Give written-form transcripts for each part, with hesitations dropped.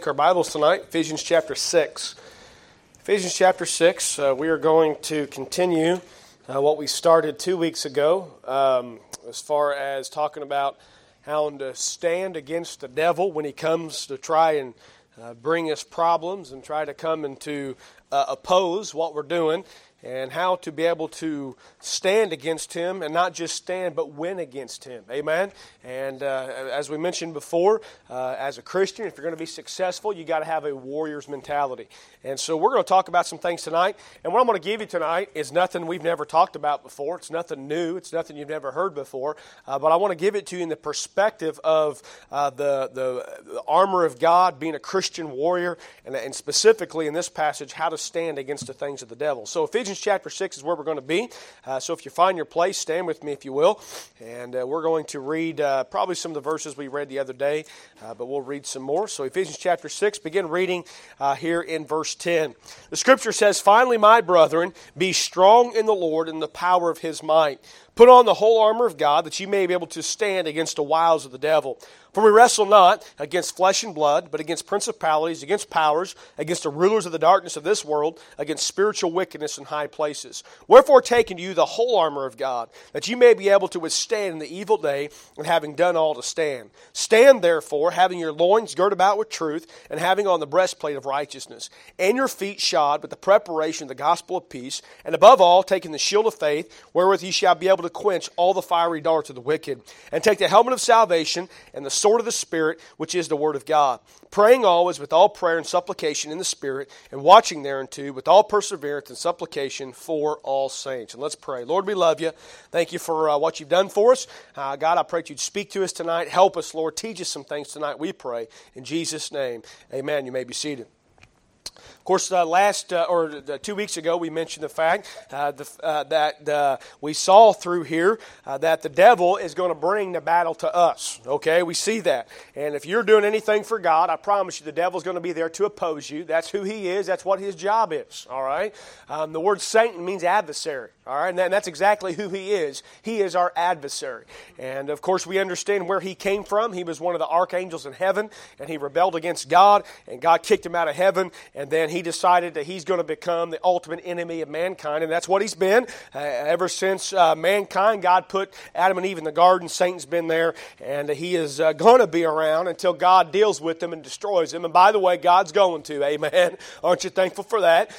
Our Bibles tonight, Ephesians chapter 6. Ephesians chapter 6, we are going to continue what we started 2 weeks ago as far as talking about how to stand against the devil when he comes to try and bring us problems and try to come and to oppose what we're doing, and how to be able to stand against him, and not just stand, but win against him. Amen? And as we mentioned before, as a Christian, if you're going to be successful, you got to have a warrior's mentality. And so we're going to talk about some things tonight. And what I'm going to give you tonight is nothing we've never talked about before. It's nothing new. It's nothing you've never heard before. But I want to give it to you in the perspective of the armor of God, being a Christian warrior, and specifically in this passage, how to stand against the things of the devil. So Ephesians chapter 6 is where we're going to be. So if you find your place, stand with me if you will. And we're going to read probably some of the verses we read the other day, but we'll read some more. So Ephesians chapter 6, begin reading here in verse 10. The scripture says, "Finally, my brethren, be strong in the Lord and the power of His might. Put on the whole armor of God, that ye may be able to stand against the wiles of the devil. For we wrestle not against flesh and blood, but against principalities, against powers, against the rulers of the darkness of this world, against spiritual wickedness in high places. Wherefore take unto you the whole armor of God, that ye may be able to withstand in the evil day, and having done all to stand. Stand therefore, having your loins girt about with truth, and having on the breastplate of righteousness, and your feet shod with the preparation of the gospel of peace, and above all taking the shield of faith, wherewith ye shall be able to quench all the fiery darts of the wicked, and take the helmet of salvation, and the sword of the Spirit, which is the word of God, praying always with all prayer and supplication in the Spirit, and watching thereunto with all perseverance and supplication for all saints." And let's pray. Lord, we love you. Thank you for what you've done for us. God, I pray that you'd speak to us tonight. Help us, Lord. Teach us some things tonight, we pray. In Jesus' name, amen. You may be seated. Of course, 2 weeks ago, we mentioned the fact that we saw through here that the devil is going to bring the battle to us. Okay, we see that. And if you're doing anything for God, I promise you the devil's going to be there to oppose you. That's who he is. That's what his job is. All right? The word Satan means adversary. All right? And that's exactly who he is. He is our adversary. And, of course, we understand where he came from. He was one of the archangels in heaven, and he rebelled against God, and God kicked him out of heaven, and then he decided that he's going to become the ultimate enemy of mankind, and that's what he's been. Ever since mankind, God put Adam and Eve in the garden, Satan's been there, and he is going to be around until God deals with them and destroys them. And by the way, God's going to, amen. Aren't you thankful for that?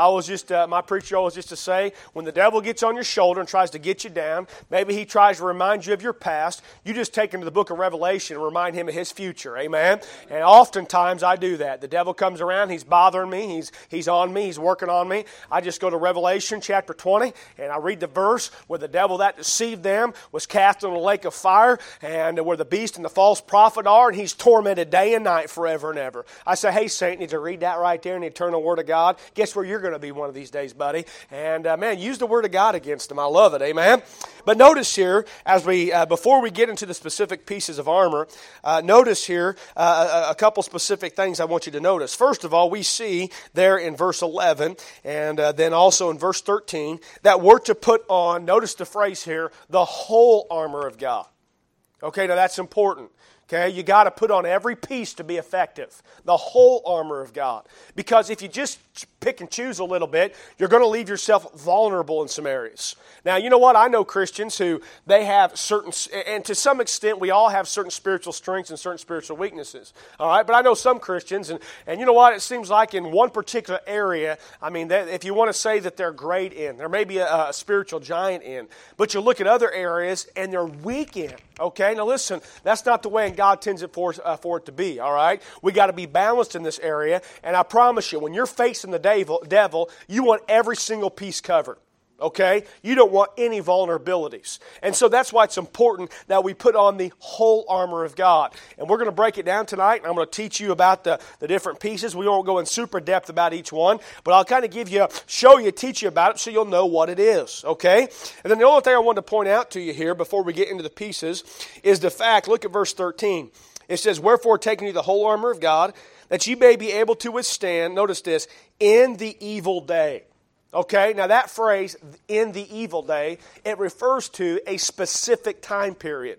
My preacher always used to say, when the devil gets on your shoulder and tries to get you down, maybe he tries to remind you of your past, you just take him to the book of Revelation and remind him of his future, amen. And oftentimes I do that. The devil comes around, he's bothering me, He's on me. He's working on me. I just go to Revelation chapter 20, and I read the verse where the devil that deceived them was cast into a lake of fire, and where the beast and the false prophet are, and he's tormented day and night forever and ever. I say, hey, Satan, did you read that right there in the eternal Word of God? Guess where you're going to be one of these days, buddy? And, man, use the Word of God against him. I love it. Amen? But notice here, as before we get into the specific pieces of armor, notice here a couple specific things I want you to notice. First of all, we see there in verse 11, and then also in verse 13, that we're to put on, notice the phrase here, the whole armor of God. Okay, now that's important. Okay, you got to put on every piece to be effective. The whole armor of God. Because if you just pick and choose a little bit, you're going to leave yourself vulnerable in some areas. Now, you know what? I know Christians who they have certain, and to some extent we all have certain spiritual strengths and certain spiritual weaknesses. All right, but I know some Christians, and you know what? It seems like in one particular area, I mean, if you want to say that they're great in, there may be a spiritual giant in, but you look at other areas and they're weak in. Okay, now listen, that's not the way God intends it for it to be, all right? We got to be balanced in this area, and I promise you, when you're facing the devil, you want every single piece covered. Okay? You don't want any vulnerabilities. And so that's why it's important that we put on the whole armor of God. And we're going to break it down tonight, and I'm going to teach you about the different pieces. We won't go in super depth about each one, but I'll kind of teach you about it so you'll know what it is. Okay? And then the only thing I wanted to point out to you here before we get into the pieces is the fact, look at verse 13. It says, "Wherefore taking you the whole armor of God, that ye may be able to withstand," notice this, "in the evil day." Okay, now that phrase, "in the evil day," it refers to a specific time period.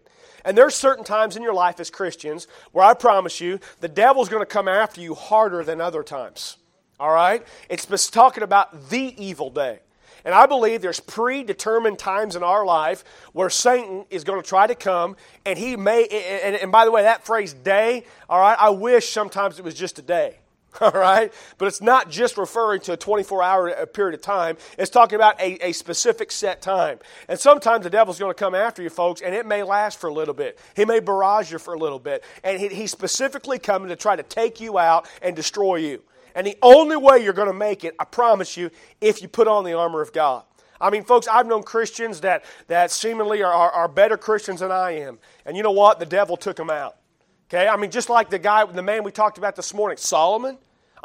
And there's certain times in your life as Christians where I promise you the devil's going to come after you harder than other times. All right? It's talking about the evil day. And I believe there's predetermined times in our life where Satan is going to try to come, and he may, and by the way, that phrase day, all right, I wish sometimes it was just a day. All right? But it's not just referring to a 24-hour period of time. It's talking about a specific set time. And sometimes the devil's going to come after you, folks, and it may last for a little bit. He may barrage you for a little bit. And he's specifically coming to try to take you out and destroy you. And the only way you're going to make it, I promise you, if you put on the armor of God. I mean, folks, I've known Christians that seemingly are better Christians than I am. And you know what? The devil took them out. Okay? I mean, just like the man we talked about this morning, Solomon.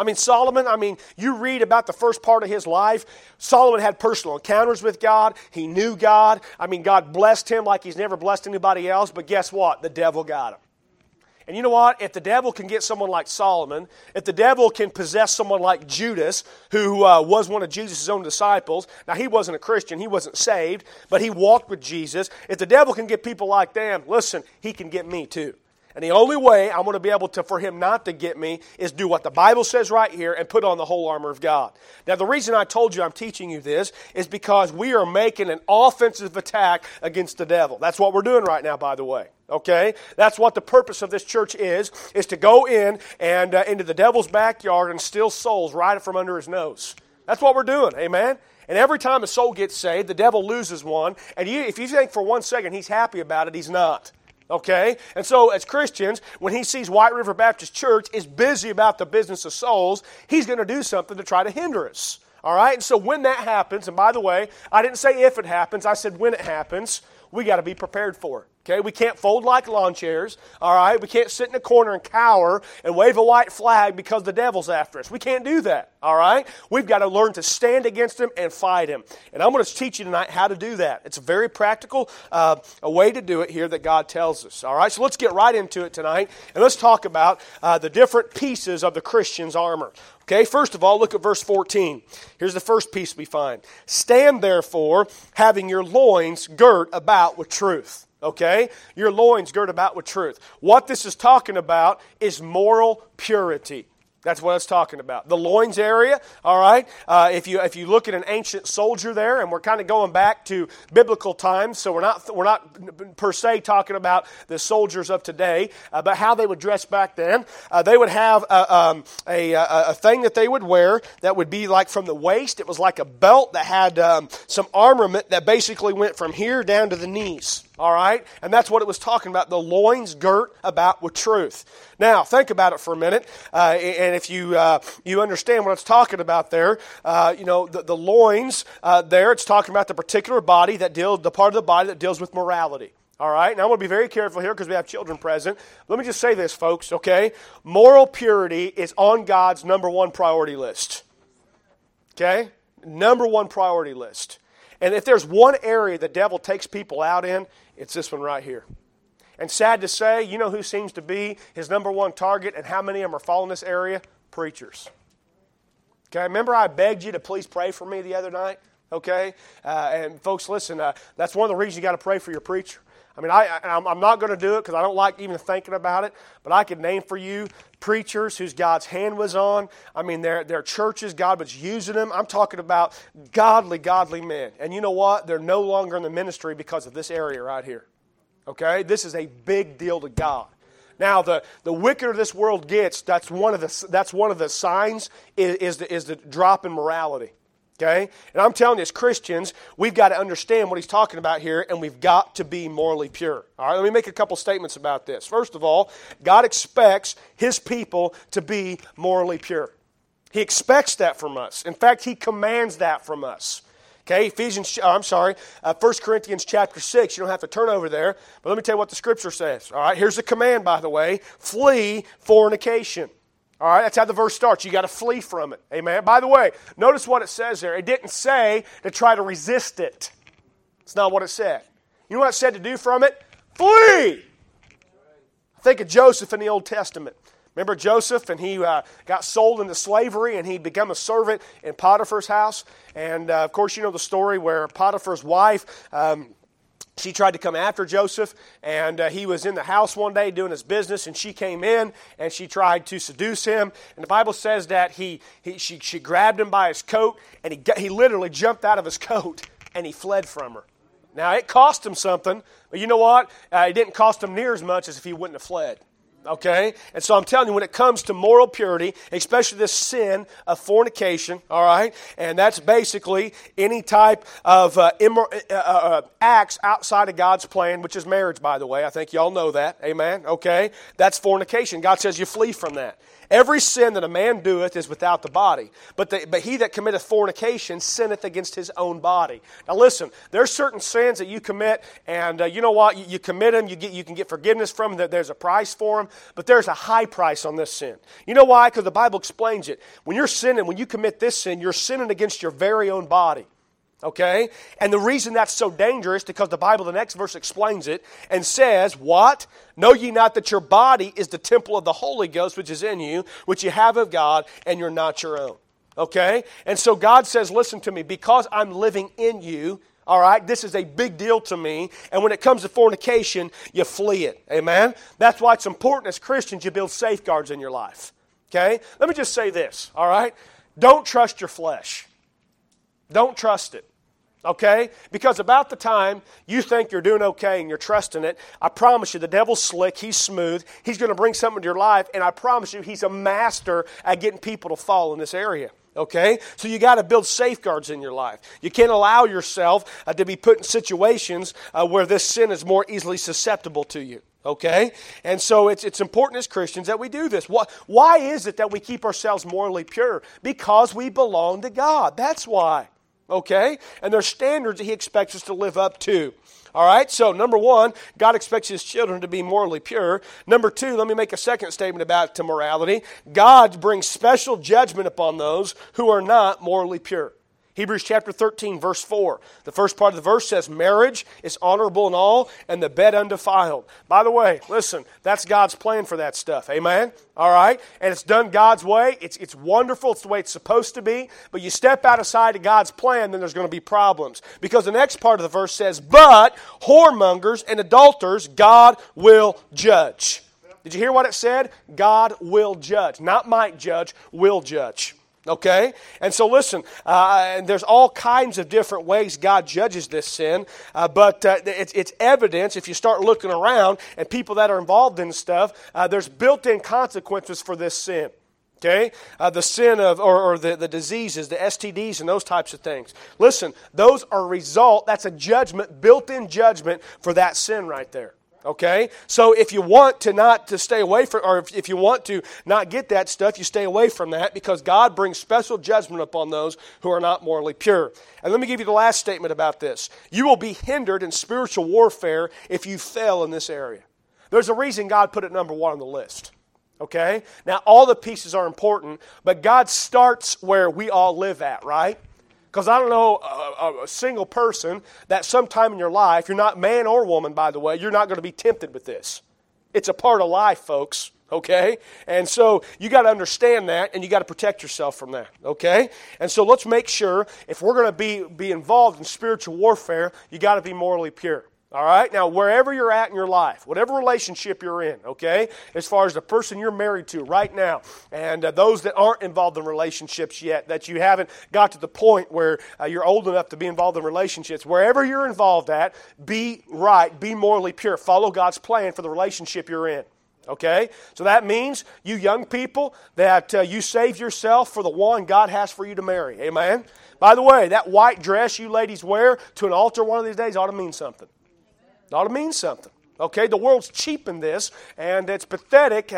Solomon, you read about the first part of his life. Solomon had personal encounters with God. He knew God. God blessed him like he's never blessed anybody else. But guess what? The devil got him. And you know what? If the devil can get someone like Solomon, if the devil can possess someone like Judas, who was one of Jesus' own disciples, now he wasn't a Christian, he wasn't saved, but he walked with Jesus. If the devil can get people like them, listen, he can get me too. And the only way I'm going to be able to, for him not to get me, is do what the Bible says right here and put on the whole armor of God. Now, the reason I told you I'm teaching you this is because we are making an offensive attack against the devil. That's what we're doing right now, by the way. Okay? That's what the purpose of this church is to go in and into the devil's backyard and steal souls right from under his nose. That's what we're doing. Amen? And every time a soul gets saved, the devil loses one. And if you think for 1 second he's happy about it, he's not. Okay? And so as Christians, when he sees White River Baptist Church is busy about the business of souls, he's going to do something to try to hinder us. All right? And so when that happens, and by the way, I didn't say if it happens, I said when it happens, we got to be prepared for it. Okay? We can't fold like lawn chairs. All right? We can't sit in a corner and cower and wave a white flag because the devil's after us. We can't do that. All right? We've got to learn to stand against him and fight him. And I'm going to teach you tonight how to do that. It's a very practical a way to do it here that God tells us. All right? So let's get right into it tonight. And let's talk about the different pieces of the Christian's armor. Okay, first of all, look at verse 14. Here's the first piece we find. Stand therefore, having your loins girt about with truth. Okay? Your loins girt about with truth. What this is talking about is moral purity. That's what it's talking about. The loins area, all right? If you look at an ancient soldier there, and we're kind of going back to biblical times, so we're not per se talking about the soldiers of today, but how they would dress back then. They would have a thing that they would wear that would be like from the waist. It was like a belt that had some armament that basically went from here down to the knees. All right? And that's what it was talking about, the loins girt about with truth. Now, think about it for a minute, and if you understand what it's talking about there, the loins there, it's talking about the particular body the part of the body that deals with morality. All right? Now, I want to be very careful here because we have children present. Let me just say this, folks, okay? Moral purity is on God's number one priority list. Okay? Number one priority list. And if there's one area the devil takes people out in, it's this one right here. And sad to say, you know who seems to be his number one target and how many of them are following this area? Preachers. Okay, remember I begged you to please pray for me the other night? Okay? And folks, listen, that's one of the reasons you got to pray for your preacher. I'm not going to do it because I don't like even thinking about it, but I could name for you preachers whose God's hand was on. Their churches, God was using them. I'm talking about godly men. And you know what? They're no longer in the ministry because of this area right here. Okay? This is a big deal to God. Now, the wickeder this world gets, that's one of the signs is the drop in morality. Okay? And I'm telling you, as Christians, we've got to understand what he's talking about here, and we've got to be morally pure. All right, let me make a couple statements about this. First of all, God expects his people to be morally pure. He expects that from us. In fact, he commands that from us. Okay, 1 Corinthians chapter 6. You don't have to turn over there, but let me tell you what the Scripture says. All right, here's the command, by the way. Flee fornication. All right, that's how the verse starts. You got to flee from it. Amen. By the way, notice what it says there. It didn't say to try to resist it. It's not what it said. You know what it said to do from it? Flee! Think of Joseph in the Old Testament. Remember Joseph, and he got sold into slavery, and he became a servant in Potiphar's house. And, of course, you know the story where Potiphar's wife She tried to come after Joseph, and he was in the house one day doing his business, and she came in, and she tried to seduce him. And the Bible says that she grabbed him by his coat, and he literally jumped out of his coat, and he fled from her. Now, it cost him something, but you know what? It didn't cost him near as much as if he wouldn't have fled. Okay? And so I'm telling you, when it comes to moral purity, especially this sin of fornication, all right, and that's basically any type of acts outside of God's plan, which is marriage, by the way. I think y'all know that. Amen? Okay? That's fornication. God says you flee from that. Every sin that a man doeth is without the body, but he that committeth fornication sinneth against his own body. Now listen, there's certain sins that you commit, and you know what? You commit them, you can get forgiveness from them. There's a price for them, but there's a high price on this sin. You know why? Because the Bible explains it. When you're sinning, when you commit this sin, you're sinning against your very own body. Okay? And the reason that's so dangerous, because the Bible, the next verse explains it, and says, what? Know ye not that your body is the temple of the Holy Ghost, which is in you, which you have of God, and you're not your own. Okay? And so God says, listen to me, because I'm living in you, all right, this is a big deal to me, and when it comes to fornication, you flee it. Amen? That's why it's important as Christians you build safeguards in your life. Okay? Let me just say this, all right? Don't trust your flesh. Don't trust it, okay? Because about the time you think you're doing okay and you're trusting it, I promise you the devil's slick, he's smooth, he's going to bring something to your life, and I promise you he's a master at getting people to fall in this area, okay? So you got to build safeguards in your life. You can't allow yourself to be put in situations where this sin is more easily susceptible to you. Okay? And so it's important as Christians that we do this. Why is it that we keep ourselves morally pure? Because we belong to God. That's why. Okay? And there's standards that He expects us to live up to. All right? So, number one, God expects His children to be morally pure. Number two, let me make a second statement about morality. God brings special judgment upon those who are not morally pure. Hebrews chapter 13, verse 4. The first part of the verse says, marriage is honorable in all, and the bed undefiled. By the way, listen, that's God's plan for that stuff. Amen? All right? And it's done God's way. It's wonderful. It's the way it's supposed to be. But you step outside of God's plan, then there's going to be problems. Because the next part of the verse says, but whoremongers and adulterers God will judge. Did you hear what it said? God will judge. Not might judge, will judge. Okay? And so listen, there's all kinds of different ways God judges this sin, but it's evidence if you start looking around and people that are involved in stuff, there's built-in consequences for this sin. Okay? The sin of, or the diseases, the STDs and those types of things. Listen, those are that's a judgment, built-in judgment for that sin right there. Okay? So if you want to stay away from, or if you want to not get that stuff, you stay away from that because God brings special judgment upon those who are not morally pure. And let me give you the last statement about this. You will be hindered in spiritual warfare if you fail in this area. There's a reason God put it number one on the list. Okay? Now, all the pieces are important, but God starts where we all live at, right? Because I don't know a single person that sometime in your life, you're not man or woman, by the way, you're not going to be tempted with this. It's a part of life, folks, okay? And so you got to understand that, and you got to protect yourself from that, okay? And so let's make sure, if we're going to be involved in spiritual warfare, you got to be morally pure. All right? Now, wherever you're at in your life, whatever relationship you're in, okay, as far as the person you're married to right now, and those that aren't involved in relationships yet, that you haven't got to the point where you're old enough to be involved in relationships, wherever you're involved at, be right, be morally pure. Follow God's plan for the relationship you're in. Okay? So that means, you young people, that you save yourself for the one God has for you to marry. Amen? By the way, that white dress you ladies wear to an altar one of these days ought to mean something. It ought to mean something. Okay, the world's cheapened this, and it's pathetic,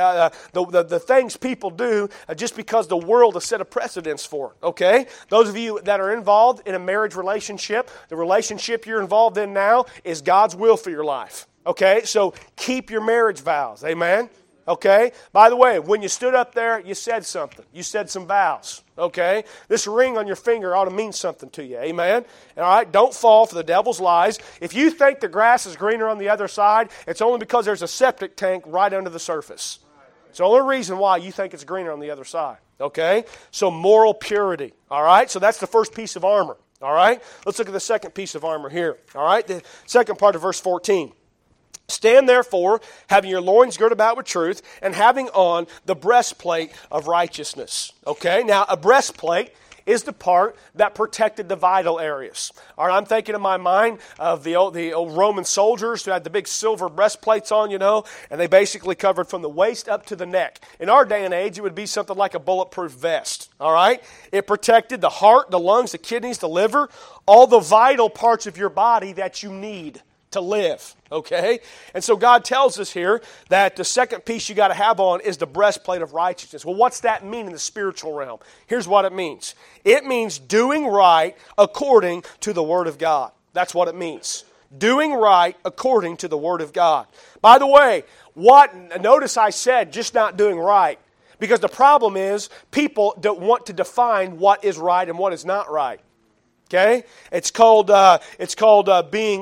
the things people do just because the world has set a precedence for it. Okay? Those of you that are involved in a marriage relationship, the relationship you're involved in now is God's will for your life. Okay? So keep your marriage vows. Amen? Okay? By the way, when you stood up there, you said something. You said some vows. Okay? This ring on your finger ought to mean something to you. Amen? All right? Don't fall for the devil's lies. If you think the grass is greener on the other side, it's only because there's a septic tank right under the surface. It's the only reason why you think it's greener on the other side. Okay? So moral purity. All right? So that's the first piece of armor. All right? Let's look at the second piece of armor here. All right? The second part of verse 14. Stand therefore, having your loins girt about with truth, and having on the breastplate of righteousness. Okay? Now, a breastplate is the part that protected the vital areas. All right, I'm thinking in my mind of the old Roman soldiers who had the big silver breastplates on, and they basically covered from the waist up to the neck. In our day and age, it would be something like a bulletproof vest. All right? It protected the heart, the lungs, the kidneys, the liver, all the vital parts of your body that you need to live, okay? And so God tells us here that the second piece you got to have on is the breastplate of righteousness. Well, what's that mean in the spiritual realm? Here's what it means. It means doing right according to the Word of God. That's what it means. Doing right according to the Word of God. By the way, notice I said just not doing right, because the problem is people don't want to define what is right and what is not right. Okay, it's called being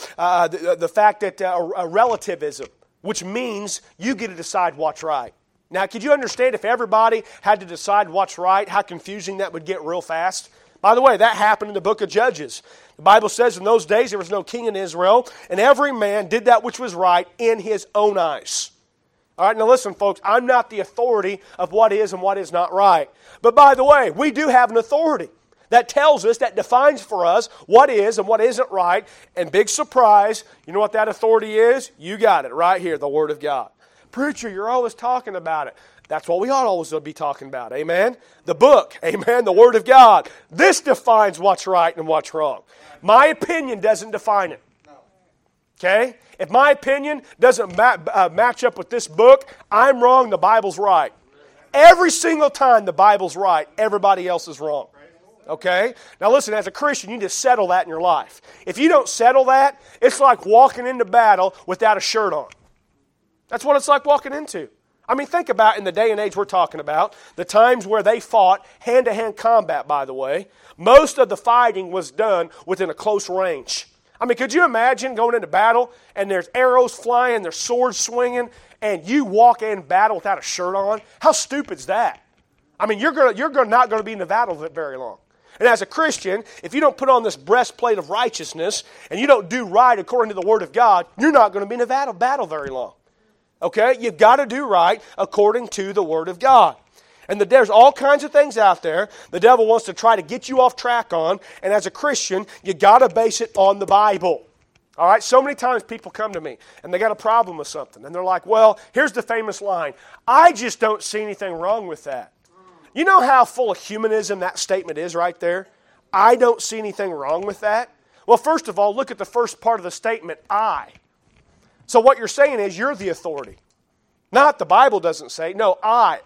the fact that a relativism, which means you get to decide what's right. Now, could you understand if everybody had to decide what's right, how confusing that would get real fast? By the way, that happened in the book of Judges. The Bible says in those days there was no king in Israel, and every man did that which was right in his own eyes. All right, now listen, folks, I'm not the authority of what is and what is not right. But by the way, we do have an authority that tells us, that defines for us what is and what isn't right. And big surprise, you know what that authority is? You got it right here, the Word of God. Preacher, you're always talking about it. That's what we ought always be talking about, amen? The book, amen, the Word of God. This defines what's right and what's wrong. My opinion doesn't define it. Okay? If my opinion doesn't match up with this book, I'm wrong, the Bible's right. Every single time the Bible's right, everybody else is wrong. Okay? Now listen, as a Christian, you need to settle that in your life. If you don't settle that, it's like walking into battle without a shirt on. That's what it's like walking into. I mean, think about in the day and age we're talking about, the times where they fought hand-to-hand combat, by the way. Most of the fighting was done within a close range. I mean, could you imagine going into battle and there's arrows flying, there's swords swinging, and you walk in battle without a shirt on? How stupid's that? I mean, you're not going to be in the battle very long. And as a Christian, if you don't put on this breastplate of righteousness and you don't do right according to the Word of God, you're not going to be in a battle very long. Okay? You've got to do right according to the Word of God. And there's all kinds of things out there the devil wants to try to get you off track on, and as a Christian, you got to base it on the Bible. All right? So many times people come to me and they got a problem with something, and they're like, well, here's the famous line, I just don't see anything wrong with that. You know how full of humanism that statement is right there? I don't see anything wrong with that. Well, first of all, look at the first part of the statement, I. So what you're saying is you're the authority. Not the Bible doesn't say. No,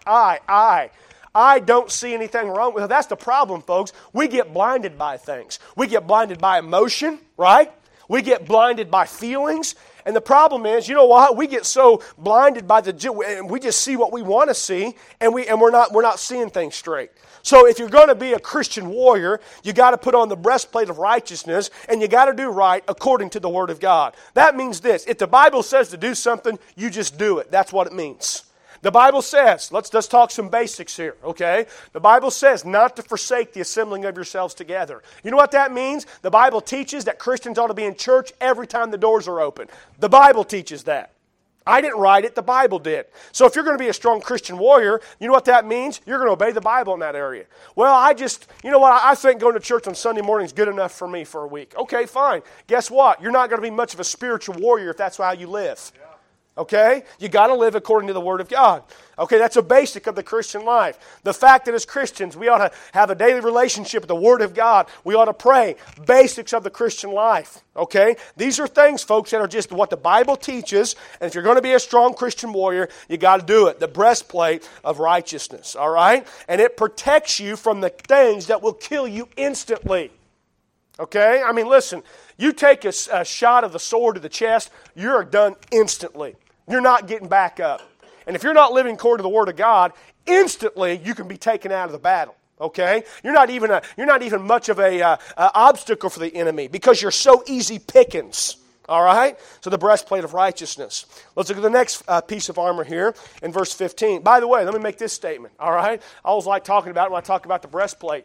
I. I don't see anything wrong with it. That's the problem, folks. We get blinded by things. We get blinded by emotion, right? We get blinded by feelings. And the problem is, you know what? We get so blinded by and we just see what we want to see, and we're not seeing things straight. So if you're going to be a Christian warrior, you got to put on the breastplate of righteousness, and you got to do right according to the Word of God. That means this: if the Bible says to do something, you just do it. That's what it means. The Bible says, let's talk some basics here, okay? The Bible says not to forsake the assembling of yourselves together. You know what that means? The Bible teaches that Christians ought to be in church every time the doors are open. The Bible teaches that. I didn't write it, the Bible did. So if you're going to be a strong Christian warrior, you know what that means? You're going to obey the Bible in that area. Well, I think going to church on Sunday morning is good enough for me for a week. Okay, fine. Guess what? You're not going to be much of a spiritual warrior if that's how you live. Okay? You got to live according to the Word of God. Okay, that's a basic of the Christian life. The fact that as Christians we ought to have a daily relationship with the Word of God. We ought to pray. Basics of the Christian life. Okay? These are things, folks, that are just what the Bible teaches. And if you're going to be a strong Christian warrior, you got to do it. The breastplate of righteousness. All right? And it protects you from the things that will kill you instantly. Okay? I mean, listen. You take a shot of the sword to the chest, you're done instantly. You're not getting back up. And if you're not living according to the Word of God, instantly you can be taken out of the battle. Okay? You're not even much of a obstacle for the enemy because you're so easy pickings. All right? So the breastplate of righteousness. Let's look at the next piece of armor here in verse 15. By the way, let me make this statement. All right? I always like talking about it when I talk about the breastplate.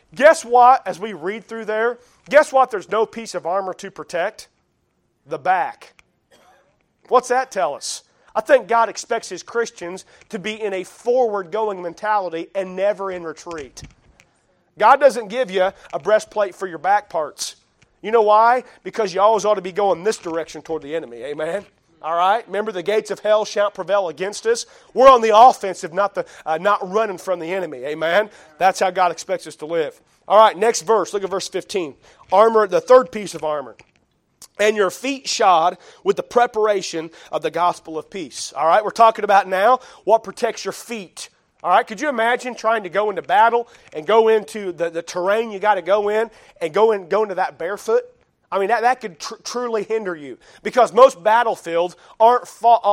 Guess what, as we read through there, guess what there's no piece of armor to protect? The back. What's that tell us? I think God expects His Christians to be in a forward-going mentality and never in retreat. God doesn't give you a breastplate for your back parts. You know why? Because you always ought to be going this direction toward the enemy. Amen? All right? Remember, the gates of hell shan't prevail against us. We're on the offensive, not running from the enemy. Amen? That's how God expects us to live. All right, next verse. Look at verse 15. Armor, the third piece of armor. And your feet shod with the preparation of the gospel of peace. All right, we're talking about now what protects your feet. All right, could you imagine trying to go into battle and go into the terrain you got to go in and go into that barefoot? I mean, that could truly hinder you because most battlefields aren't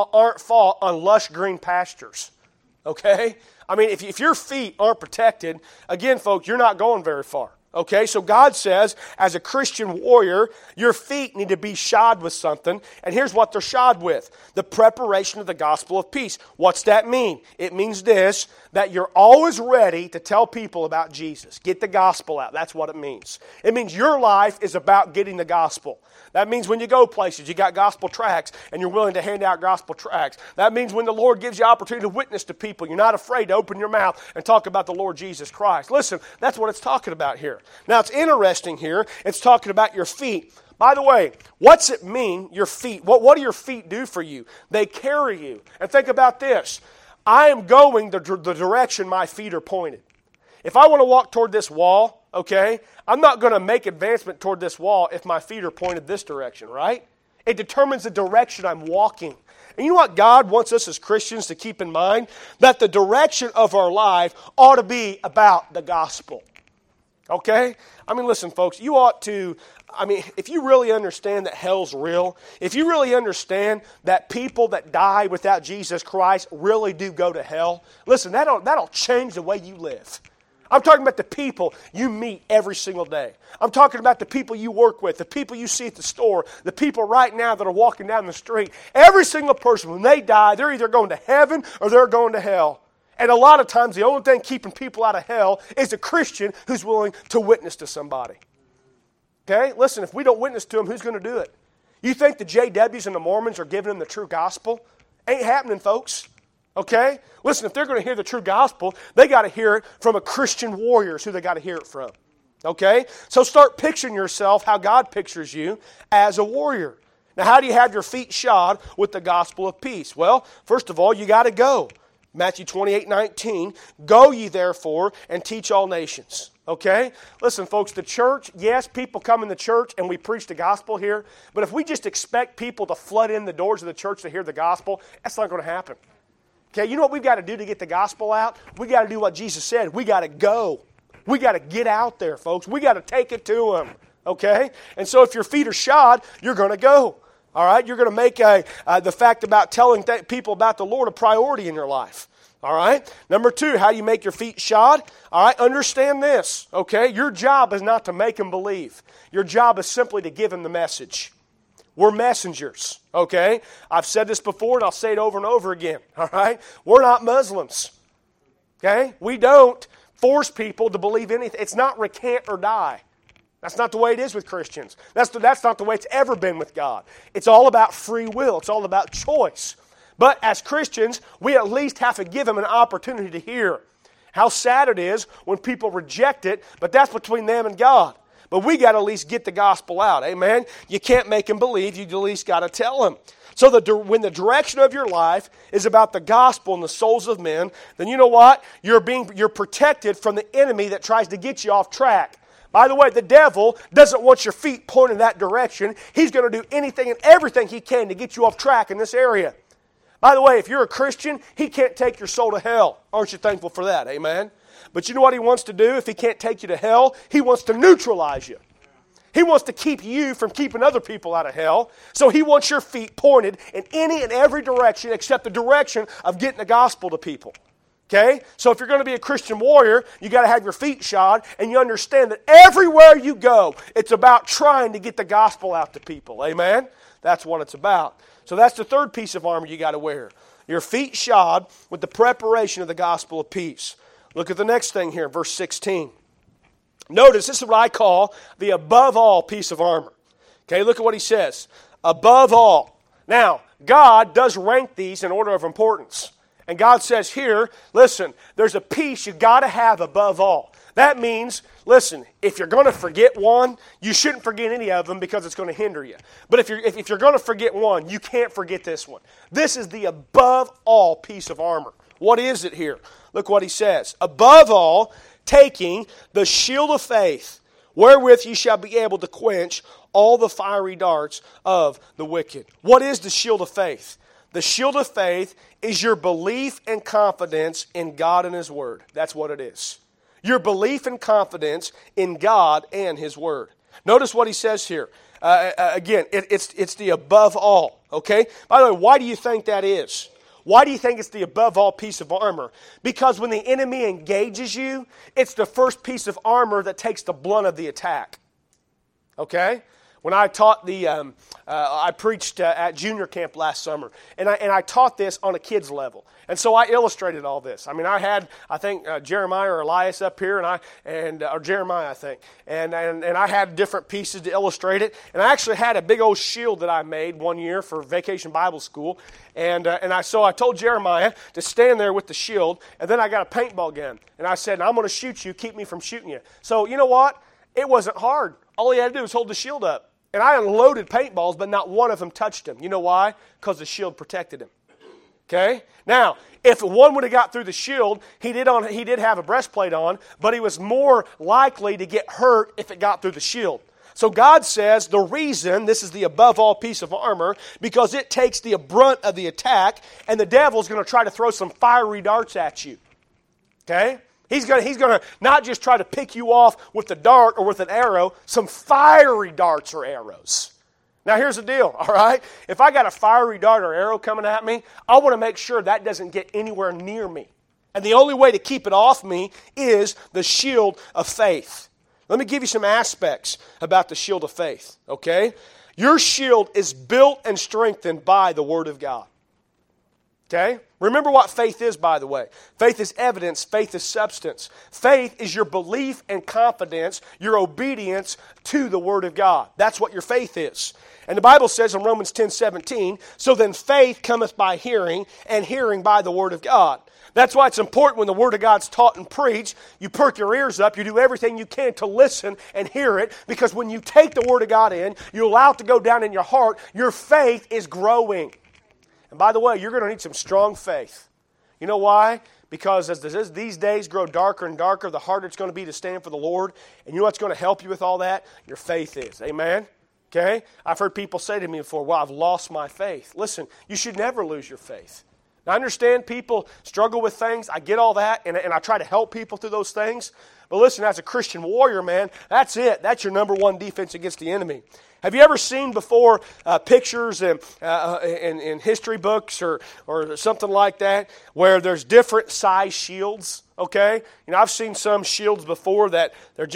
fought on lush green pastures. Okay? I mean, if your feet aren't protected, again, folks, you're not going very far. Okay, so God says, as a Christian warrior, your feet need to be shod with something. And here's what they're shod with. The preparation of the gospel of peace. What's that mean? It means this, that you're always ready to tell people about Jesus. Get the gospel out. That's what it means. It means your life is about getting the gospel. That means when you go places, you got gospel tracts, and you're willing to hand out gospel tracts. That means when the Lord gives you opportunity to witness to people, you're not afraid to open your mouth and talk about the Lord Jesus Christ. Listen, that's what it's talking about here. Now, it's interesting here. It's talking about your feet. By the way, what's it mean, your feet? What do your feet do for you? They carry you. And think about this. I am going the direction my feet are pointed. If I want to walk toward this wall, okay, I'm not going to make advancement toward this wall if my feet are pointed this direction, right? It determines the direction I'm walking. And you know what God wants us as Christians to keep in mind? That the direction of our life ought to be about the gospel. Okay? I mean, listen, folks, you ought to, if you really understand that hell's real, if you really understand that people that die without Jesus Christ really do go to hell, listen, that'll change the way you live. I'm talking about the people you meet every single day. I'm talking about the people you work with, the people you see at the store, the people right now that are walking down the street. Every single person, when they die, they're either going to heaven or they're going to hell. And a lot of times, the only thing keeping people out of hell is a Christian who's willing to witness to somebody. Okay? Listen, if we don't witness to them, who's going to do it? You think the JWs and the Mormons are giving them the true gospel? Ain't happening, folks. Okay? Listen, if they're going to hear the true gospel, they got to hear it from a Christian warrior is who they got to hear it from. Okay? So start picturing yourself how God pictures you as a warrior. Now, how do you have your feet shod with the gospel of peace? Well, first of all, you got to go. Matthew 28:19, go ye therefore and teach all nations. Okay? Listen, folks, the church, yes, people come in the church and we preach the gospel here, but if we just expect people to flood in the doors of the church to hear the gospel, that's not going to happen. Okay, you know what we've got to do to get the gospel out? We've got to do what Jesus said. We got to go. We got to get out there, folks. We got to take it to them. Okay? And so if your feet are shod, you're going to go. All right? You're going to make the fact about telling people about the Lord a priority in your life. All right? Number 2, how do you make your feet shod? All right? Understand this. Okay? Your job is not to make them believe. Your job is simply to give them the message. We're messengers, okay? I've said this before and I'll say it over and over again, all right? We're not Muslims, okay? We don't force people to believe anything. It's not recant or die. That's not the way it is with Christians. That's not the way it's ever been with God. It's all about free will. It's all about choice. But as Christians, we at least have to give them an opportunity to hear. How sad it is when people reject it, but that's between them and God. But we got to at least get the gospel out, amen? You can't make them believe, you at least got to tell them. So when the direction of your life is about the gospel and the souls of men, then you know what? You're protected from the enemy that tries to get you off track. By the way, the devil doesn't want your feet pointed in that direction. He's going to do anything and everything he can to get you off track in this area. By the way, if you're a Christian, he can't take your soul to hell. Aren't you thankful for that? Amen? But you know what he wants to do if he can't take you to hell? He wants to neutralize you. He wants to keep you from keeping other people out of hell. So he wants your feet pointed in any and every direction except the direction of getting the gospel to people. Okay? So if you're going to be a Christian warrior, you got to have your feet shod and you understand that everywhere you go, it's about trying to get the gospel out to people. Amen? That's what it's about. So that's the third piece of armor you got to wear. Your feet shod with the preparation of the gospel of peace. Look at the next thing here, verse 16. Notice, this is what I call the above all piece of armor. Okay, look at what he says. Above all. Now, God does rank these in order of importance. And God says here, listen, there's a piece you got to have above all. That means, listen, if you're going to forget one, you shouldn't forget any of them because it's going to hinder you. But if you're going to forget one, you can't forget this one. This is the above all piece of armor. What is it here? Look what he says. Above all, taking the shield of faith, wherewith ye shall be able to quench all the fiery darts of the wicked. What is the shield of faith? The shield of faith is your belief and confidence in God and His Word. That's what it is. Your belief and confidence in God and His Word. Notice what he says here. Again, it's the above all. Okay? By the way, why do you think that is? Why do you think it's the above all piece of armor? Because when the enemy engages you, it's the first piece of armor that takes the blunt of the attack. Okay? When I taught I preached at junior camp last summer, and I taught this on a kid's level, and so I illustrated all this. I mean, I had Jeremiah or Elias up here, or Jeremiah, I think, and I had different pieces to illustrate it, and I actually had a big old shield that I made one year for Vacation Bible School, so I told Jeremiah to stand there with the shield, and then I got a paintball gun, and I said, "I'm going to shoot you. Keep me from shooting you." So you know what? It wasn't hard. All he had to do was hold the shield up. And I unloaded paintballs, but not one of them touched him. You know why? Because the shield protected him. Okay? Now, if one would have got through the shield, he did have a breastplate on, but he was more likely to get hurt if it got through the shield. So God says the reason this is the above all piece of armor, because it takes the brunt of the attack, and the devil's going to try to throw some fiery darts at you. Okay? He's going to not just try to pick you off with a dart or with an arrow, some fiery darts or arrows. Now here's the deal, all right? If I got a fiery dart or arrow coming at me, I want to make sure that doesn't get anywhere near me. And the only way to keep it off me is the shield of faith. Let me give you some aspects about the shield of faith, okay? Your shield is built and strengthened by the Word of God. Okay? Remember what faith is, by the way. Faith is evidence. Faith is substance. Faith is your belief and confidence, your obedience to the Word of God. That's what your faith is. And the Bible says in Romans 10:17, so then faith cometh by hearing, and hearing by the Word of God. That's why it's important when the Word of God's taught and preached, you perk your ears up, you do everything you can to listen and hear it, because when you take the Word of God in, you allow it to go down in your heart, your faith is growing. And by the way, you're going to need some strong faith. You know why? Because as these days grow darker and darker, the harder it's going to be to stand for the Lord. And you know what's going to help you with all that? Your faith is. Amen? Okay? I've heard people say to me before, well, I've lost my faith. Listen, you should never lose your faith. Now, I understand people struggle with things. I get all that, and I try to help people through those things. But listen, as a Christian warrior, man, that's it. That's your number one defense against the enemy. Have you ever seen before pictures in history books or something like that where there's different size shields? Okay, you know, I've seen some shields before that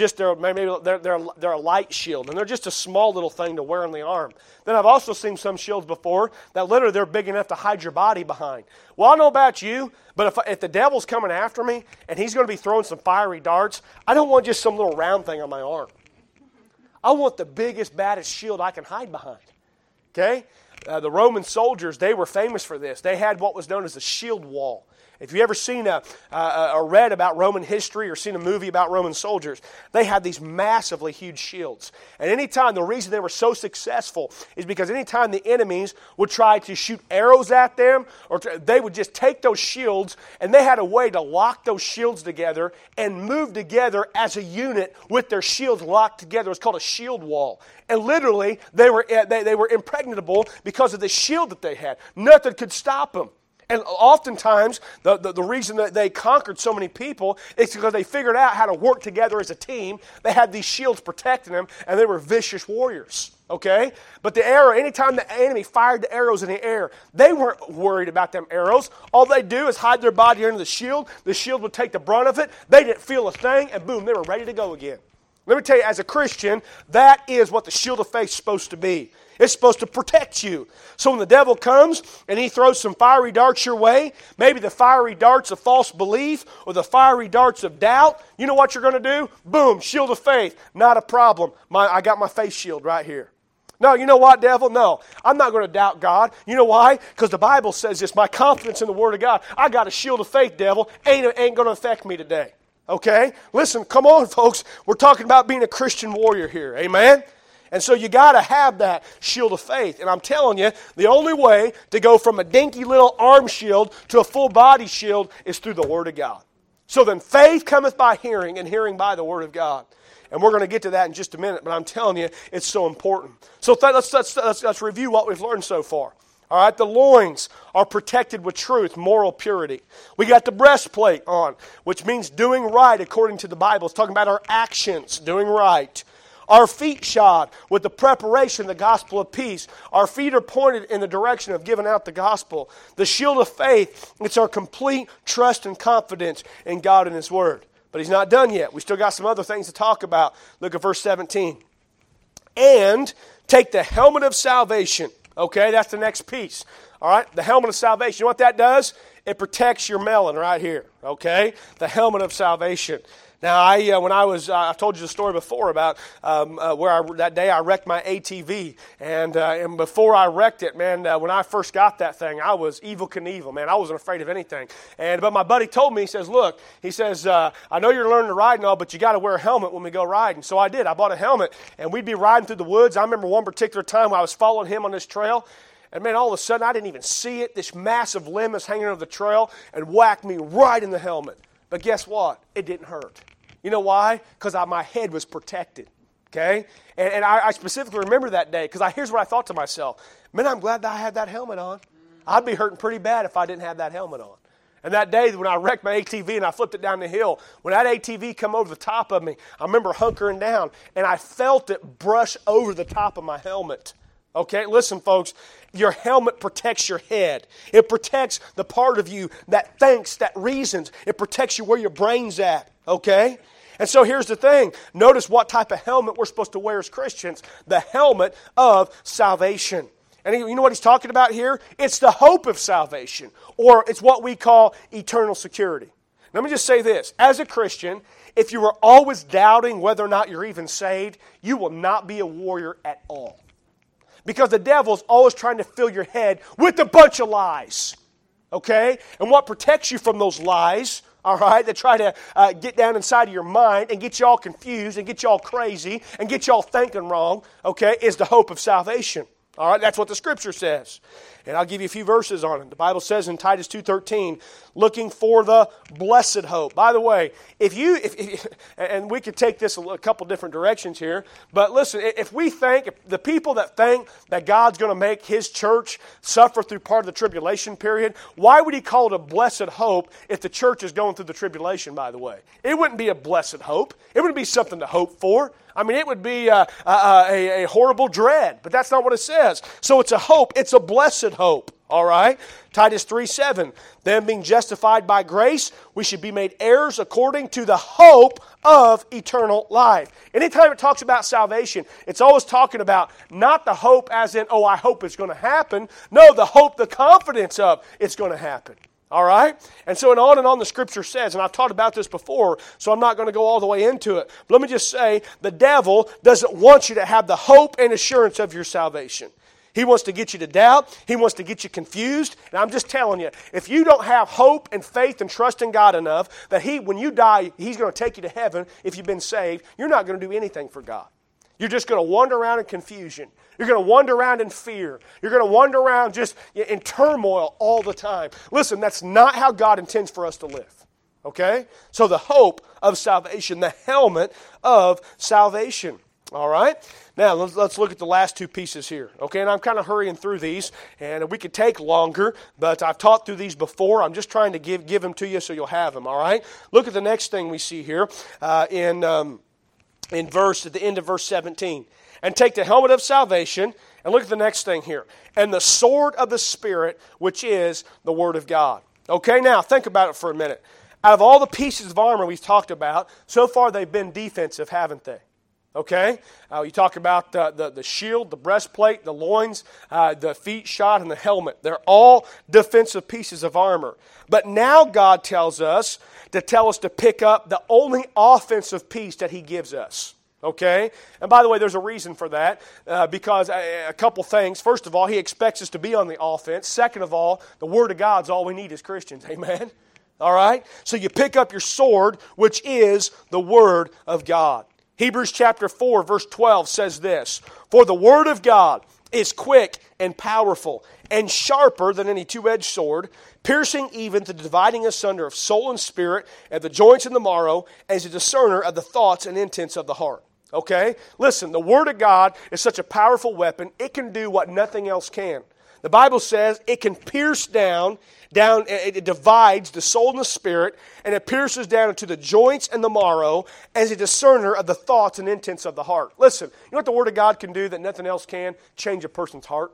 they're a light shield and they're just a small little thing to wear on the arm. Then I've also seen some shields before that literally they're big enough to hide your body behind. Well, I don't know about you, but if the devil's coming after me and he's going to be throwing some fiery darts, I don't want just some little round thing on my arm. I want the biggest, baddest shield I can hide behind. Okay? The Roman soldiers, they were famous for this. They had what was known as a shield wall. If you've ever seen or read about Roman history or seen a movie about Roman soldiers, they had these massively huge shields. And anytime, the reason they were so successful is because anytime the enemies would try to shoot arrows at them, or they would just take those shields, and they had a way to lock those shields together and move together as a unit with their shields locked together. It was called a shield wall. And literally, they were impregnable because of the shield that they had. Nothing could stop them. And oftentimes, the reason that they conquered so many people is because they figured out how to work together as a team. They had these shields protecting them, and they were vicious warriors. Okay? But the arrow, anytime the enemy fired the arrows in the air, they weren't worried about them arrows. All they'd do is hide their body under the shield. The shield would take the brunt of it. They didn't feel a thing, and boom, they were ready to go again. Let me tell you, as a Christian, that is what the shield of faith is supposed to be. It's supposed to protect you. So when the devil comes and he throws some fiery darts your way, maybe the fiery darts of false belief or the fiery darts of doubt, you know what you're going to do? Boom, shield of faith. Not a problem. I got my faith shield right here. No, you know what, devil? No, I'm not going to doubt God. You know why? Because the Bible says this, my confidence in the Word of God. I got a shield of faith, devil. Ain't going to affect me today. Okay? Listen, come on, folks. We're talking about being a Christian warrior here. Amen? And so you got to have that shield of faith. And I'm telling you, the only way to go from a dinky little arm shield to a full body shield is through the Word of God. So then faith cometh by hearing, and hearing by the Word of God. And we're going to get to that in just a minute, but I'm telling you, it's so important. So let's review what we've learned so far. All right, the loins are protected with truth, moral purity. We got the breastplate on, which means doing right according to the Bible. It's talking about our actions, doing right. Our feet shod with the preparation of the gospel of peace. Our feet are pointed in the direction of giving out the gospel. The shield of faith, it's our complete trust and confidence in God and His Word. But He's not done yet. We still got some other things to talk about. Look at verse 17. And take the helmet of salvation. Okay, that's the next piece. All right, the helmet of salvation. You know what that does? It protects your melon right here. Okay, the helmet of salvation. Now, I've told you the story before about that day I wrecked my ATV, and before I wrecked it, man, when I first got that thing, I was Evel Knievel, man. I wasn't afraid of anything. But my buddy told me, he says, look, I know you're learning to ride and all, but you got to wear a helmet when we go riding. So I did. I bought a helmet, and we'd be riding through the woods. I remember one particular time when I was following him on this trail, and man, all of a sudden, I didn't even see it. This massive limb is hanging over the trail and whacked me right in the helmet. But guess what? It didn't hurt. You know why? Because my head was protected, okay? And I specifically remember that day because here's what I thought to myself. Man, I'm glad that I had that helmet on. I'd be hurting pretty bad if I didn't have that helmet on. And that day when I wrecked my ATV and I flipped it down the hill, when that ATV come over the top of me, I remember hunkering down and I felt it brush over the top of my helmet. Okay, listen, folks, your helmet protects your head. It protects the part of you that thinks, that reasons. It protects you where your brain's at, okay? And so here's the thing. Notice what type of helmet we're supposed to wear as Christians. The helmet of salvation. And you know what he's talking about here? It's the hope of salvation, or it's what we call eternal security. Let me just say this. As a Christian, if you are always doubting whether or not you're even saved, you will not be a warrior at all. Because the devil's always trying to fill your head with a bunch of lies. Okay? And what protects you from those lies, all right, that try to get down inside of your mind and get you all confused and get you all crazy and get you all thinking wrong, okay, is the hope of salvation. All right, that's what the Scripture says. And I'll give you a few verses on it. The Bible says in Titus 2:13, looking for the blessed hope. By the way, if and we could take this a couple different directions here, but listen, if the people that think that God's going to make His church suffer through part of the tribulation period, why would He call it a blessed hope if the church is going through the tribulation, by the way? It wouldn't be a blessed hope. It wouldn't be something to hope for. I mean, it would be a horrible dread, but that's not what it says. So it's a hope. It's a blessed hope, all right? Titus 3:7, then being justified by grace, we should be made heirs according to the hope of eternal life. Anytime it talks about salvation, it's always talking about not the hope as in, oh, I hope it's going to happen. No, the hope, the confidence of it's going to happen. All right? And so and on the Scripture says, and I've taught about this before, so I'm not going to go all the way into it. But let me just say, the devil doesn't want you to have the hope and assurance of your salvation. He wants to get you to doubt. He wants to get you confused. And I'm just telling you, if you don't have hope and faith and trust in God enough that when you die, He's going to take you to heaven if you've been saved, you're not going to do anything for God. You're just going to wander around in confusion. You're going to wander around in fear. You're going to wander around just in turmoil all the time. Listen, that's not how God intends for us to live. Okay? So the hope of salvation, the helmet of salvation. All right? Now, let's look at the last two pieces here. Okay? And I'm kind of hurrying through these, and we could take longer, but I've taught through these before. I'm just trying to give them to you so you'll have them. All right? Look at the next thing we see here at the end of verse 17. And take the helmet of salvation, and look at the next thing here. And the sword of the Spirit, which is the Word of God. Okay, now think about it for a minute. Out of all the pieces of armor we've talked about, so far they've been defensive, haven't they? Okay? You talk about the shield, the breastplate, the loins, the feet shod, and the helmet. They're all defensive pieces of armor. But now God tells us to pick up the only offensive piece that He gives us. Okay? And by the way, there's a reason for that, because a couple things. First of all, He expects us to be on the offense. Second of all, the Word of God's all we need as Christians. Amen? All right? So you pick up your sword, which is the Word of God. Hebrews chapter 4, verse 12 says this, "For the Word of God is quick and powerful, and sharper than any two-edged sword, piercing even to the dividing asunder of soul and spirit, and the joints and the marrow, as a discerner of the thoughts and intents of the heart." Okay? Listen, the Word of God is such a powerful weapon, it can do what nothing else can. The Bible says it can pierce down, it divides the soul and the spirit, and it pierces down into the joints and the marrow as a discerner of the thoughts and intents of the heart. Listen, you know what the Word of God can do that nothing else can? Change a person's heart.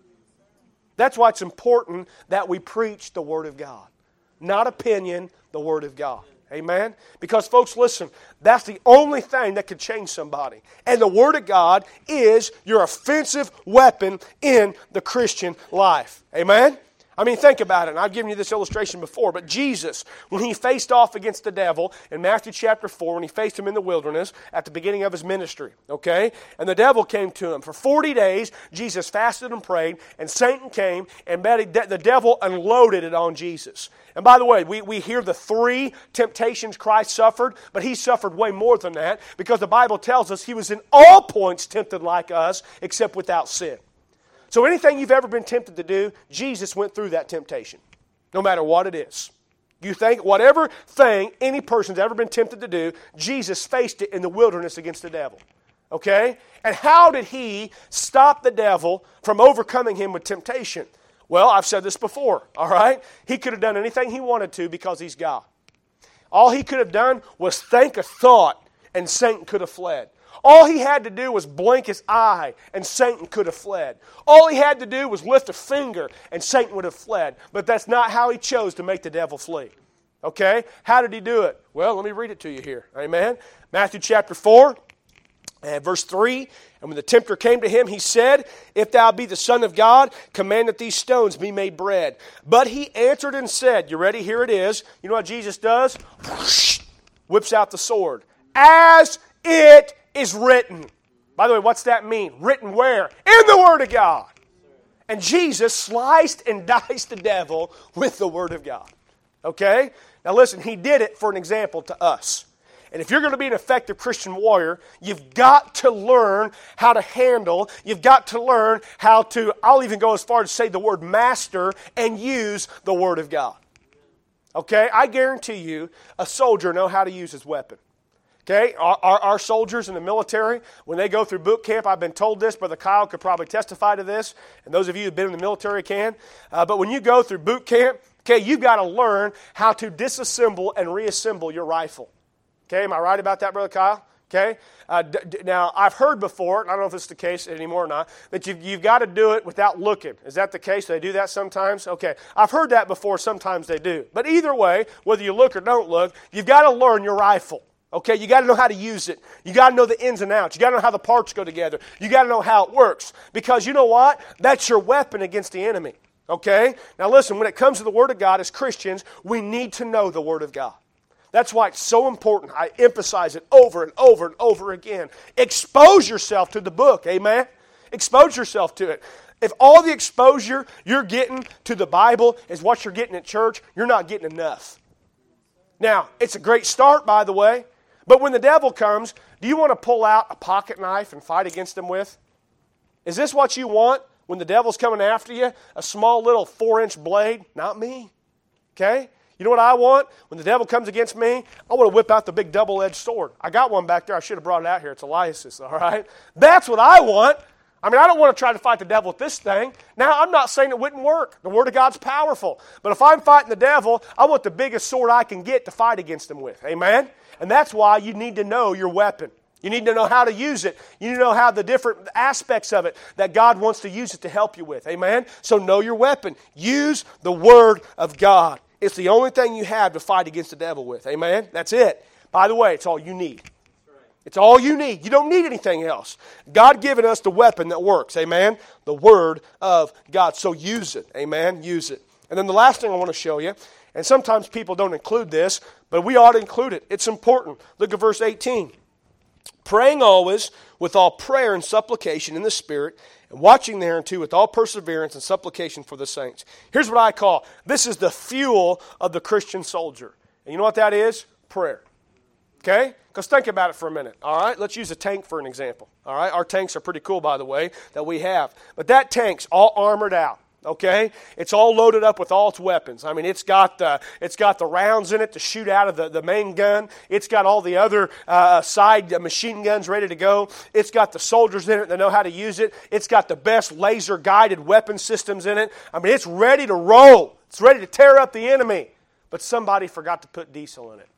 That's why it's important that we preach the Word of God. Not opinion, the Word of God. Amen? Because folks, listen, that's the only thing that can change somebody. And the Word of God is your offensive weapon in the Christian life. Amen? I mean, think about it. And I've given you this illustration before, but Jesus, when He faced off against the devil in Matthew chapter 4, when He faced him in the wilderness at the beginning of His ministry, okay? And the devil came to Him. For 40 days, Jesus fasted and prayed, and Satan came, and the devil unloaded it on Jesus. And by the way, we hear the 3 temptations Christ suffered, but He suffered way more than that, because the Bible tells us He was in all points tempted like us, except without sin. So anything you've ever been tempted to do, Jesus went through that temptation, no matter what it is. You think whatever thing any person's ever been tempted to do, Jesus faced it in the wilderness against the devil. Okay? And how did He stop the devil from overcoming him with temptation? Well, I've said this before, all right? He could have done anything He wanted to because He's God. All He could have done was think a thought, and Satan could have fled. All He had to do was blink His eye, and Satan could have fled. All He had to do was lift a finger, and Satan would have fled. But that's not how He chose to make the devil flee. Okay? How did He do it? Well, let me read it to you here. Amen? Matthew chapter 4, and verse 3. "And when the tempter came to Him, He said, 'If thou be the Son of God, command that these stones be made bread.' But He answered and said," you ready? Here it is. You know what Jesus does? Whips out the sword. "As it is written." By the way, what's that mean? Written where? In the Word of God. And Jesus sliced and diced the devil with the Word of God. Okay? Now listen, He did it for an example to us. And if you're going to be an effective Christian warrior, you've got to learn how to handle, you've got to learn how to, I'll even go as far as to say the word master and use the Word of God. Okay? I guarantee you a soldier knows how to use his weapon. Okay, our soldiers in the military, when they go through boot camp, I've been told this, Brother Kyle could probably testify to this, and those of you who have been in the military can. But when you go through boot camp, okay, you've got to learn how to disassemble and reassemble your rifle. Okay, am I right about that, Brother Kyle? Okay, now I've heard before, and I don't know if it's the case anymore or not, that you've got to do it without looking. Is that the case? Do they do that sometimes? Okay, I've heard that before, sometimes they do. But either way, whether you look or don't look, you've got to learn your rifle. Okay, you got to know how to use it. You got to know the ins and outs. You got to know how the parts go together. You got to know how it works. Because you know what? That's your weapon against the enemy. Okay? Now listen, when it comes to the Word of God as Christians, we need to know the Word of God. That's why it's so important. I emphasize it over and over and over again. Expose yourself to the book. Amen? Expose yourself to it. If all the exposure you're getting to the Bible is what you're getting at church, you're not getting enough. Now, it's a great start, by the way. But when the devil comes, do you want to pull out a pocket knife and fight against him with? Is this what you want when the devil's coming after you? A small little 4-inch blade? Not me. Okay? You know what I want? When the devil comes against me, I want to whip out the big double-edged sword. I got one back there. I should have brought it out here. It's Elias's, all right? That's what I want. I mean, I don't want to try to fight the devil with this thing. Now, I'm not saying it wouldn't work. The Word of God's powerful. But if I'm fighting the devil, I want the biggest sword I can get to fight against him with. Amen? And that's why you need to know your weapon. You need to know how to use it. You need to know how the different aspects of it that God wants to use it to help you with. Amen? So know your weapon. Use the Word of God. It's the only thing you have to fight against the devil with. Amen? That's it. By the way, it's all you need. It's all you need. You don't need anything else. God given us the weapon that works. Amen? The Word of God. So use it. Amen? Use it. And then the last thing I want to show you, and sometimes people don't include this, but we ought to include it. It's important. Look at verse 18. Praying always with all prayer and supplication in the Spirit, and watching thereunto with all perseverance and supplication for the saints. Here's what I call, this is the fuel of the Christian soldier. And you know what that is? Prayer. Okay? Because think about it for a minute. All right? Let's use a tank for an example. All right? Our tanks are pretty cool, by the way, that we have. But that tank's all armored out. Okay? It's all loaded up with all its weapons. I mean, it's got the rounds in it to shoot out of the main gun. It's got all the other side machine guns ready to go. It's got the soldiers in it that know how to use it. It's got the best laser-guided weapon systems in it. I mean, it's ready to roll. It's ready to tear up the enemy. But somebody forgot to put diesel in it.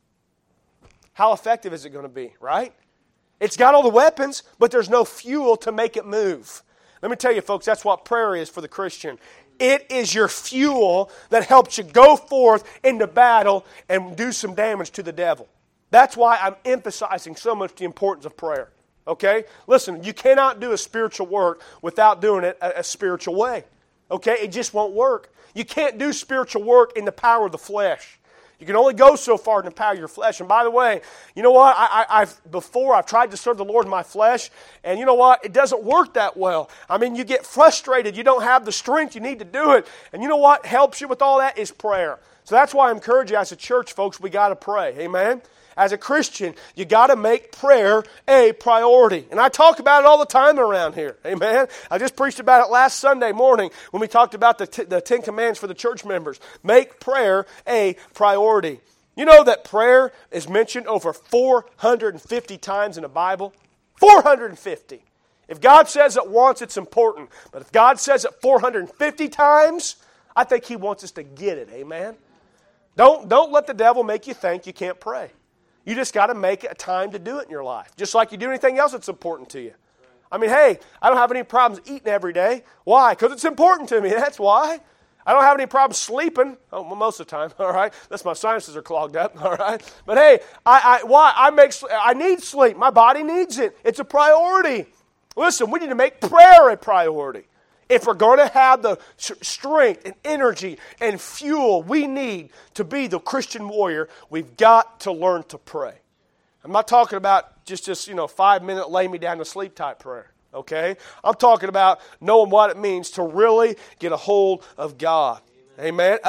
How effective is it going to be, right? It's got all the weapons, but there's no fuel to make it move. Let me tell you, folks, that's what prayer is for the Christian. It is your fuel that helps you go forth into battle and do some damage to the devil. That's why I'm emphasizing so much the importance of prayer. Okay? Listen, you cannot do a spiritual work without doing it a spiritual way. Okay? It just won't work. You can't do spiritual work in the power of the flesh. You can only go so far in the power of your flesh. And by the way, you know what? I've tried to serve the Lord in my flesh, and you know what? It doesn't work that well. I mean, you get frustrated. You don't have the strength you need to do it. And you know what helps you with all that is prayer. So that's why I encourage you as a church, folks, we got to pray. Amen? As a Christian, you got to make prayer a priority. And I talk about it all the time around here. Amen? I just preached about it last Sunday morning when we talked about the 10 Commands for the church members. Make prayer a priority. You know that prayer is mentioned over 450 times in the Bible? 450. If God says it once, it's important. But if God says it 450 times, I think He wants us to get it. Amen? Don't let the devil make you think you can't pray. You just got to make a time to do it in your life. Just like you do anything else that's important to you. I mean, hey, I don't have any problems eating every day. Why? Because it's important to me. That's why. I don't have any problems sleeping. Oh, well, most of the time, all right? That's my sinuses are clogged up, all right? But hey, why? I need sleep. My body needs it. It's a priority. Listen, we need to make prayer a priority. If we're going to have the strength and energy and fuel we need to be the Christian warrior, we've got to learn to pray. I'm not talking about just 5-minute lay me down to sleep type prayer, okay? I'm talking about knowing what it means to really get a hold of God. Amen?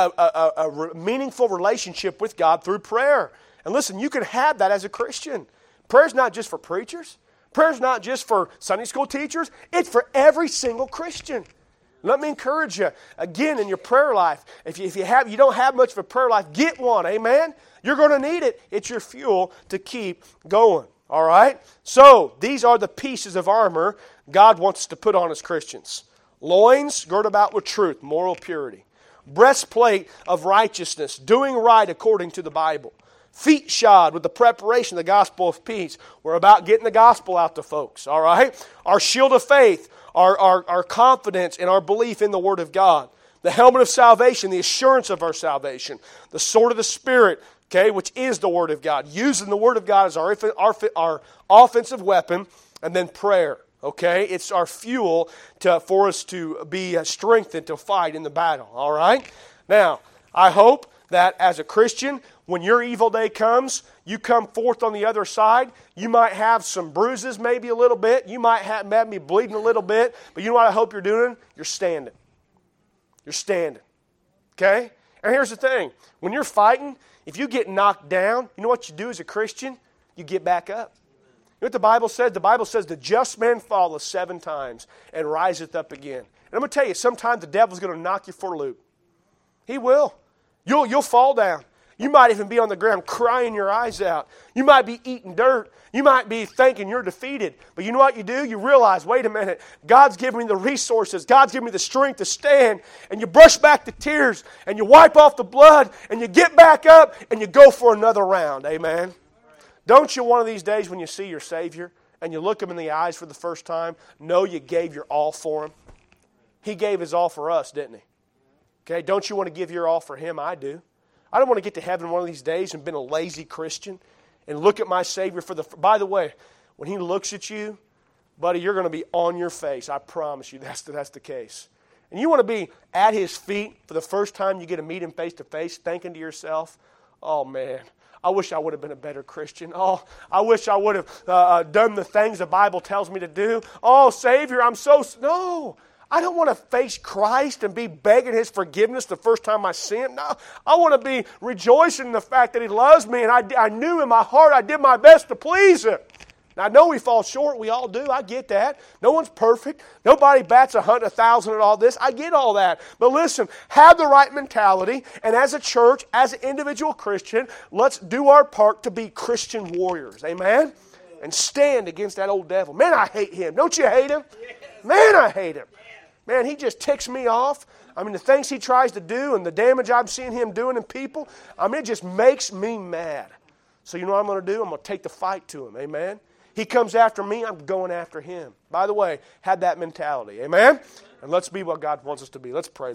A meaningful relationship with God through prayer. And listen, you can have that as a Christian. Prayer's not just for preachers. Prayer's not just for Sunday school teachers. It's for every single Christian. Let me encourage you, again, in your prayer life, if you don't have much of a prayer life, get one, amen? You're going to need it. It's your fuel to keep going, all right? So, these are the pieces of armor God wants us to put on as Christians. Loins, girt about with truth, moral purity. Breastplate of righteousness, doing right according to the Bible. Feet shod with the preparation of the gospel of peace. We're about getting the gospel out to folks, all right? Our shield of faith, our confidence and our belief in the Word of God. The helmet of salvation, the assurance of our salvation. The sword of the Spirit, okay, which is the Word of God. Using the Word of God as our offensive weapon. And then prayer, okay? It's our fuel for us to be strengthened to fight in the battle, all right? Now, I hope that as a Christian, when your evil day comes, you come forth on the other side. You might have some bruises, maybe a little bit. You might have me bleeding a little bit. But you know what I hope you're doing? You're standing. You're standing. Okay? And here's the thing. When you're fighting, if you get knocked down, you know what you do as a Christian? You get back up. You know what the Bible says? The Bible says the just man falleth 7 times and riseth up again. And I'm going to tell you, sometimes the devil's going to knock you for a loop. He will. You'll fall down. You might even be on the ground crying your eyes out. You might be eating dirt. You might be thinking you're defeated. But you know what you do? You realize, wait a minute, God's given me the resources. God's given me the strength to stand. And you brush back the tears and you wipe off the blood and you get back up and you go for another round. Amen? Don't you one of these days when you see your Savior and you look Him in the eyes for the first time, know you gave your all for Him? He gave His all for us, didn't He? Okay, don't you want to give your all for Him? I do. I don't want to get to heaven one of these days and been a lazy Christian and look at my Savior by the way, when He looks at you, buddy, you're going to be on your face. I promise you that's the case. And you want to be at His feet for the first time you get to meet Him face to face, thinking to yourself, oh man, I wish I would have been a better Christian. Oh, I wish I would have done the things the Bible tells me to do. Oh, Savior, No, I don't want to face Christ and be begging His forgiveness the first time I see Him. No, I want to be rejoicing in the fact that He loves me, and I knew in my heart I did my best to please Him. Now, I know we fall short. We all do. I get that. No one's perfect. Nobody bats 1,000 at all this. I get all that. But listen, have the right mentality. And as a church, as an individual Christian, let's do our part to be Christian warriors. Amen? And stand against that old devil. Man, I hate him. Don't you hate him? Man, I hate him. Man, he just ticks me off. I mean, the things he tries to do and the damage I've seen him doing in people, I mean, it just makes me mad. So you know what I'm going to do? I'm going to take the fight to him. Amen? He comes after me, I'm going after him. By the way, have that mentality. Amen? And let's be what God wants us to be. Let's pray.